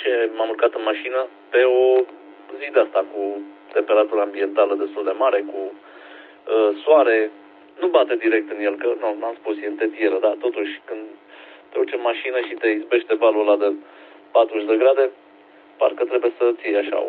ce m-am urcat în mașină pe o zi de asta cu temperatură ambientală destul de mare, cu soare. Nu bate direct în el, că nu, n-am spus, e în tetieră, dar totuși când te urci în mașină și te izbește valul ăla de 40 de grade, parcă trebuie să ții așa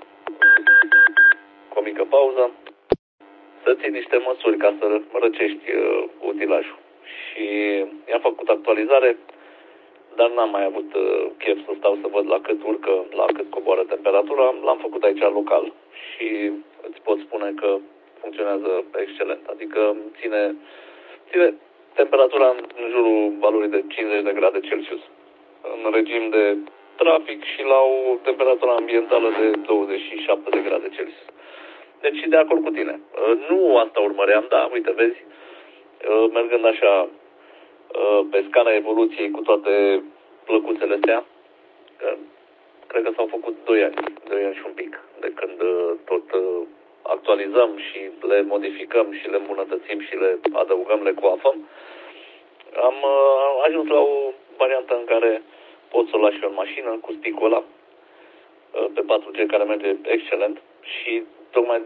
cu o mică pauză, să ții niște măsuri ca să răcești utilajul. Și i-am făcut actualizare, dar n-am mai avut chef să stau să văd la cât urcă, la cât coboară temperatura. L-am făcut aici local și îți pot spune că funcționează excelent. Adică ține temperatura în jurul valorii de 50 de grade Celsius în regim de trafic și la o temperatură ambientală de 27 de grade Celsius. Deci de acord cu tine. Nu asta urmăream, dar uite, vezi, mergând așa pe scara evoluției cu toate plăcuțele astea, că cred că s-au făcut 2 ani și un pic, de când tot actualizăm și le modificăm și le îmbunătățim și le adăugăm, le coafăm. Am ajuns la o variantă în care pot să o lași în mașină cu sticul ăla pe 4G, care merge excelent și tocmai,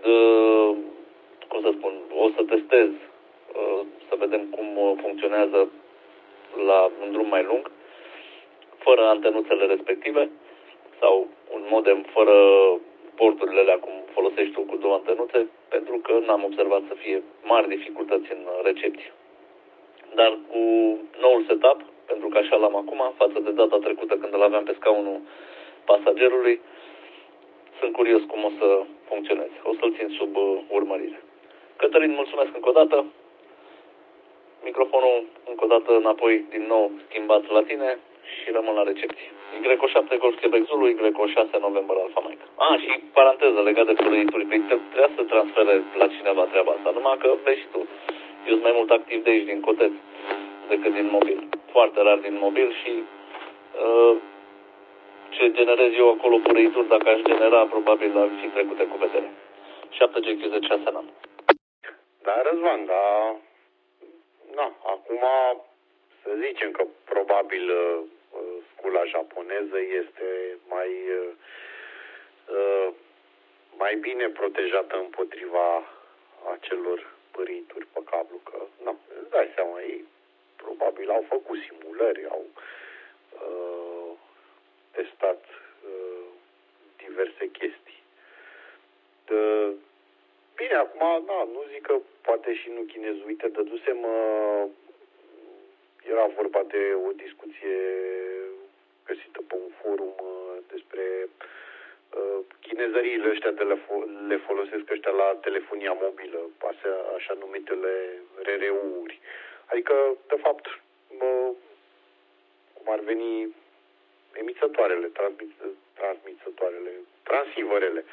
cum să spun, o să testez să vedem cum funcționează un drum mai lung, fără antenuțele respective, sau un modem fără porturile alea cum folosești tu cu 2 antenuțe, pentru că n-am observat să fie mari dificultăți în recepție. Dar cu noul setup, pentru că așa l-am acum, față de data trecută când îl aveam pe scaunul pasagerului, sunt curios cum o să funcționeze. O să-l țin sub urmărire. Cătălin, mulțumesc încă o dată. Microfonul încă o dată înapoi, din nou schimbat la tine și rămân la recepție. Y7 Golf Quebec Zulu, Y6 November Alpha Mike. Și paranteză legat de fluidituri. Trebuia să transfere la cineva treaba asta, numai că vezi și tu. Eu sunt mai mult activ de aici, din Coteț, decât din mobil. Foarte rar din mobil și ce generez eu acolo fluidituri, dacă aș genera, probabil ar fi trecute cu vedere. 7GQ6 n-am. Da, Răzvan, da. Na, acum să zicem că probabil scula japoneză este mai bine protejată împotriva acelor pârituri pe cablu, că na, îți dai seama, ei probabil au făcut simulări, au testat diverse chestii. Bine, acum, da, nu zic că poate și nu chinez. Uite, era vorba de o discuție găsită pe un forum despre chinezăriile ăștia le folosesc ăștia la telefonia mobilă, așa numitele RRU-uri. Adică, de fapt, cum ar veni emițătoarele, transceiverele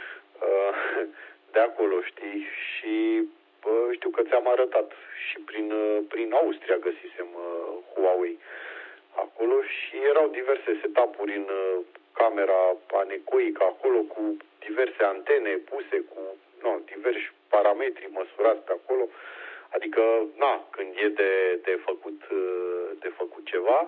de acolo, știi? Și știu că ți-am arătat și prin Austria găsisem Huawei acolo și erau diverse setup-uri în camera anecoică acolo cu diverse antene puse cu diversi parametri măsurați pe acolo. Adică, când e de făcut ceva,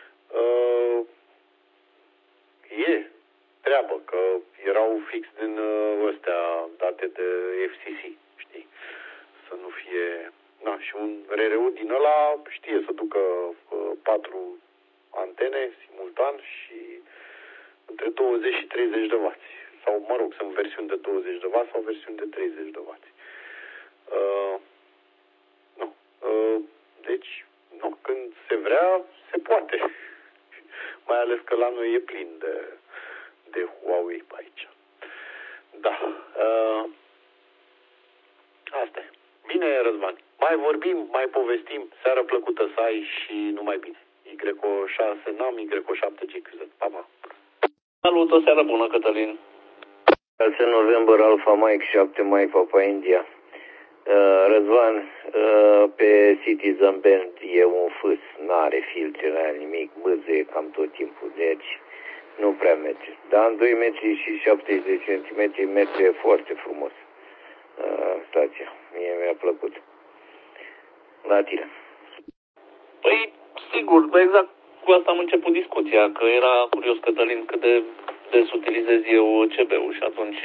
e treabă, că erau fix din ăstea date de FCC, știi? Să nu fie... și un RRU din ăla știe să ducă 4 antene simultan și între 20 și 30 de W. Sau, mă rog, sunt versiuni de 20 de W sau versiuni de 30 de W. Deci, când se vrea, se poate. Mai ales că la noi e plin de Huawei pe aici. Da. Asta e. Bine, Răzvan. Mai vorbim, mai povestim. Seară plăcută să ai și numai bine. Y6 n-am, Y7GQZ. Pa, pa. Salut, o seară bună, Cătălin. 6 November Alpha Mike, 7 Mike Papa India. Răzvan, pe Citizen Band e un fâs, n-are filtre, n-are nimic, bâzăie cam tot timpul, deci nu prea merge. Dar în 2 metri și 70 de centimetri merge foarte frumos stația. Mie mi-a plăcut. La tine. Păi, sigur, exact cu asta am început discuția, că era curios, Cătălin, cât de des utilizez eu CB-ul și atunci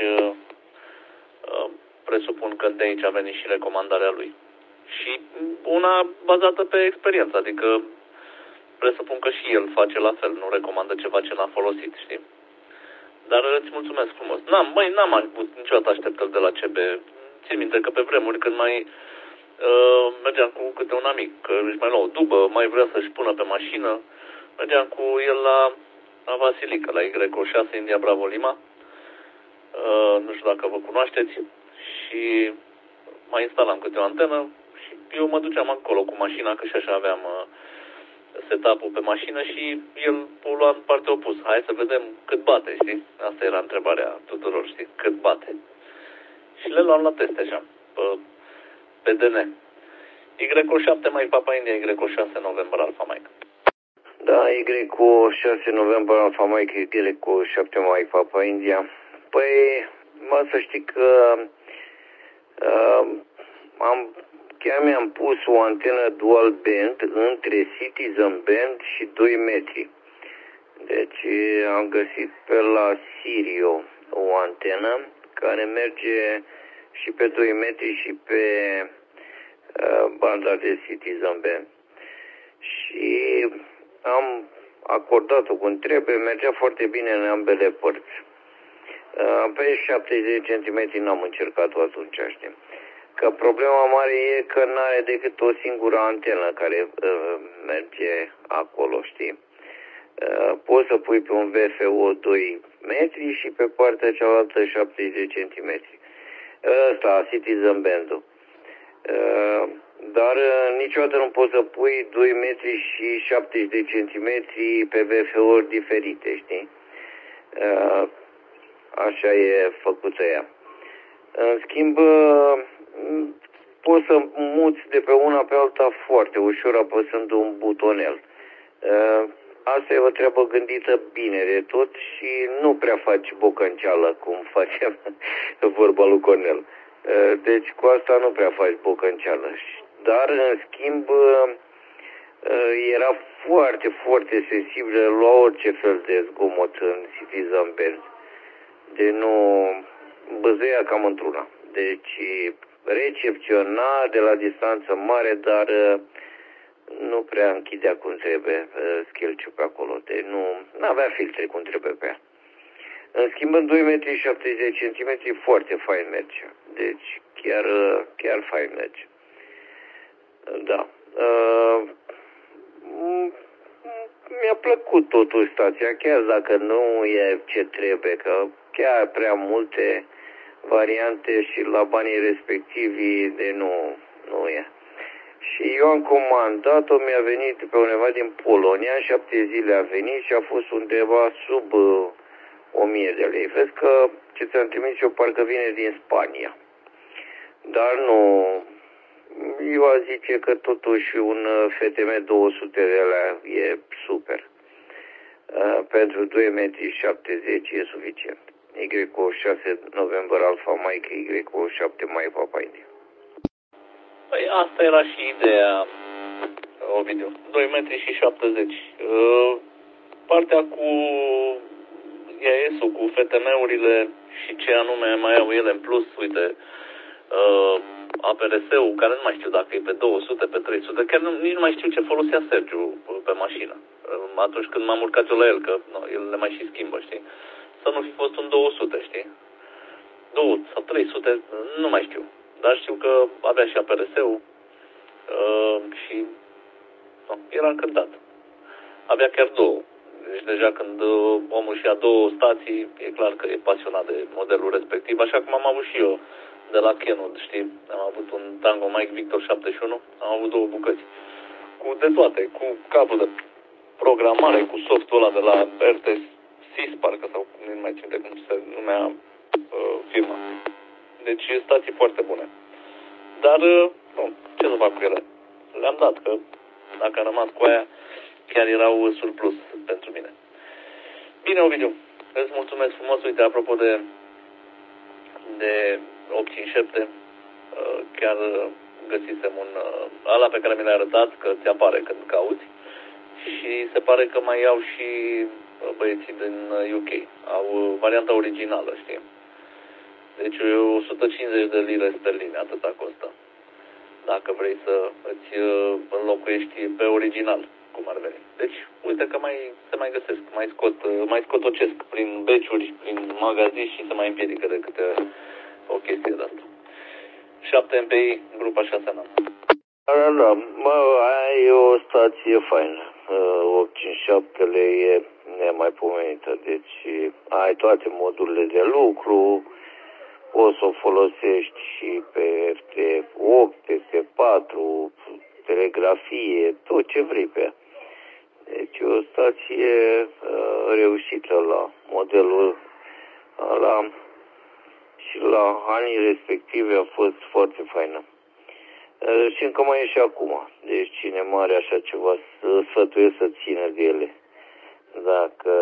presupun că de aici a venit și recomandarea lui. Și una bazată pe experiență, adică presupun că și el face la fel, nu recomandă ceva ce n-a folosit, știi? Dar îți mulțumesc frumos. N-am avut niciodată așteptări de la CB. Țin minte că pe vremuri când mai mergeam cu câte un amic, că își mai lua o dubă, mai vrea să-și pună pe mașină, mergeam cu el la Vasilică, la Y6 India Bravo Lima. Nu știu dacă vă cunoașteți. Și mai instalam câte o antenă și eu mă duceam acolo cu mașina, că și așa aveam setup-ul pe mașină și el o lua în partea opusă. Hai să vedem cât bate, știi? Asta era întrebarea tuturor, știi? Cât bate. Și le luam la teste așa, pe DN. Y7 Mike Papa India, Y6 November Alpha Mike. Da, Y6 November Alpha Mike, Y7 Mike Papa India. Păi, să știi că chiar mi-am pus o antenă dual band între Citizen Band și 2 metri. Deci am găsit pe la Sirio o antenă care merge și pe 2 metri și pe banda de Citizen Band. Și am acordat-o cum trebuie, mergea foarte bine în ambele părți. Pe 70 cm n-am încercat-o atunci, știi? Că problema mare e că n-are decât o singură antenă care merge acolo, știi? Poți să pui pe un VFO 2 metri și pe partea cealaltă 70 cm. Ăsta, Citizen Band-ul. Dar niciodată nu poți să pui 2 metri și 70 de centimetri pe VFO-uri diferite, știi? Așa e făcută ea. În schimb, poți să muți de pe una pe alta foarte ușor apăsând un butonel. Asta e o treabă gândită bine de tot și nu prea faci bocănceală, cum facem vorba lui Cornel. Deci cu asta nu prea faci bocănceală. Dar, în schimb, era foarte, foarte sensibilă la orice fel de zgomot în Citizen Band. Deci nu băzăia cam într-una. Deci recepționa de la distanță mare, dar nu prea închidea cum trebuie schelciul pe acolo. Deci nu avea filtre cum trebuie pe ea. În schimb, în 2 metri 70 cm foarte fain merge. Deci chiar fain merge. Da. Mi-a plăcut totuși stația, chiar dacă nu e ce trebuie, că chiar prea multe variante și la banii respectivi de nu e. Și eu am comandat-o, mi-a venit pe undeva din Polonia, în 7 zile a venit și a fost undeva sub 1000 de lei. Vezi că ce ți-am trimis eu parcă vine din Spania. Dar nu, eu aș zice că totuși un FTM 200 de lei e super. Pentru 2 metri 70 e suficient. Y6 November Alpha Mike, Y7 Mike Papa India. Păi asta era și ideea, Ovidiu. 2 metri și 70. Partea cu EAS-ul, cu FTM-urile și ce anume mai au ele în plus, uite, APRS-ul, care nu mai știu dacă e pe 200, pe 300, chiar nici nu mai știu ce folosea Sergiu pe mașină. Atunci când m-am urcat eu la el, că el le mai și schimbă, știi? Să nu fi fost un 200, știi? 200 sau 300, nu mai știu. Dar știu că avea și APRS-ul și era încântat. Avea chiar 2. Deci deja când omul și-a 2 stații, e clar că e pasionat de modelul respectiv, așa cum am avut și eu de la Kenwood, știi? Am avut un Tango Mike Victor 71, am avut 2 bucăți. Cu de toate, cu cablu de programare, cu softul ăla de la RTS SIS, parcă, sau nu mai țin de cum se numea firma. Deci stații foarte bune. Dar, ce să fac cu ele? Le-am dat, că dacă am rămas cu aia, chiar erau surplus pentru mine. Bine, Ovidiu, îți mulțumesc frumos. Uite, apropo de 857, chiar găsisem ala pe care mi l-ai arătat, că ți apare când cauți, și se pare că mai iau și băieții din UK. Au varianta originală, știi? Deci 150 de lire sterline, atâta costă. Dacă vrei să îți înlocuiești pe original, cum ar veni. Deci, uite că se mai găsesc, mai scotocesc prin beciuri, prin magazii și se mai împiedică de câte o chestie de asta. 7 MPI, grupa 6 NAM. Da, aia e o stație faină. 857-le e nemaipomenită. Deci ai toate modurile de lucru, poți să o folosești și pe FT8, pe FT4, telegrafie, tot ce vrei pe ea. Deci e o stație reușită la modelul ăla și la anii respectivi a fost foarte faină. Și încă mai e și acum. Deci cine mare așa ceva, sfătuiesc să țină de ele. Dacă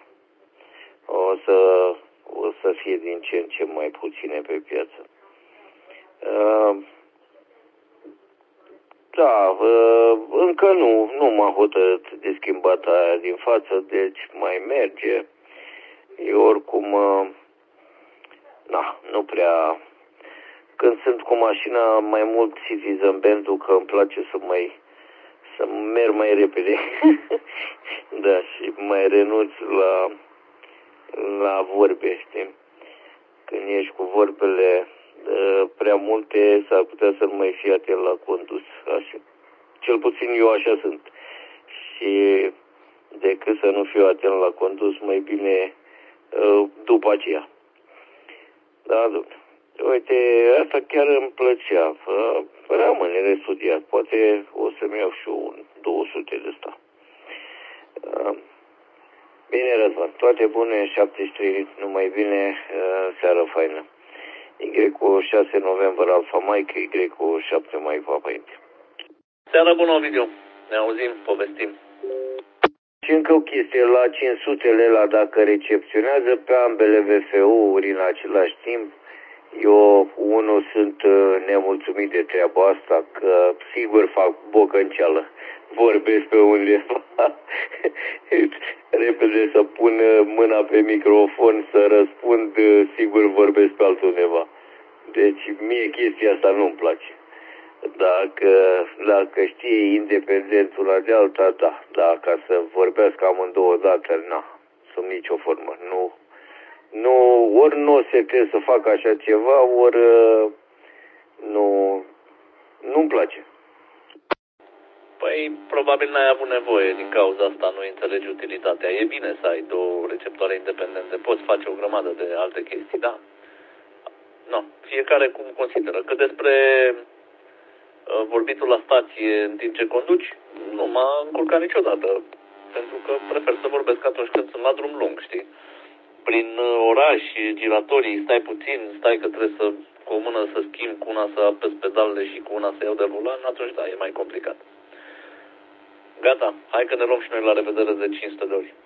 o să fie din ce în ce mai puține pe piață. Da, încă nu m-a hotărât de schimbat aia din față, deci mai merge. Eu oricum, nu prea... Când sunt cu mașina mai mult Citizen, pentru că îmi place să merg mai repede. Da, și mai renunț la vorbe, știi? Când ești cu vorbele prea multe, s-ar putea să nu mai fii atent la condus. Așa. Cel puțin eu așa sunt. Și decât să nu fiu atent la condus, mai bine după aceea. Da, domnule. Uite, asta chiar îmi plăcea. Rămâne restudiat. Poate o să-mi iau și un 200 de ăsta. Bine, Răzvan. Toate bune, 73, numai bine, seară faină. Y cu 6 noiembrie Alfa Mike, Y cu 7 mai Papa India. Seara bună, Ovidiu. Ne auzim, povestim. Și încă o chestie, la 500-le la dacă recepționează pe ambele VFU-uri în același timp, eu, unul, sunt nemulțumit de treaba asta, că sigur fac bocănceală. Vorbesc pe undeva, repede să pun mâna pe microfon, să răspund, sigur vorbesc pe altundeva. Deci mie chestia asta nu-mi place. Dacă știe independent una de alta, da. Dar ca să vorbească amândouă dată, sub nicio formă. Ori nu se trebuie să fac așa ceva, ori nu-mi place. Păi, probabil n-ai avut nevoie din cauza asta, nu înțelegi utilitatea. E bine să ai două receptoare independente, poți face o grămadă de alte chestii, da. Fiecare cum consideră. Că despre vorbitul la stație în timp ce conduci, nu m-a încurcat niciodată. Pentru că prefer să vorbesc atunci când sunt la drum lung, știi? Prin oraș, giratorii, stai că trebuie să cu o mână să schimb, cu una să apăs pedalele și cu una să iau de volan, atunci da, e mai complicat. Gata, hai că ne luăm și noi la revedere de 500 de ori.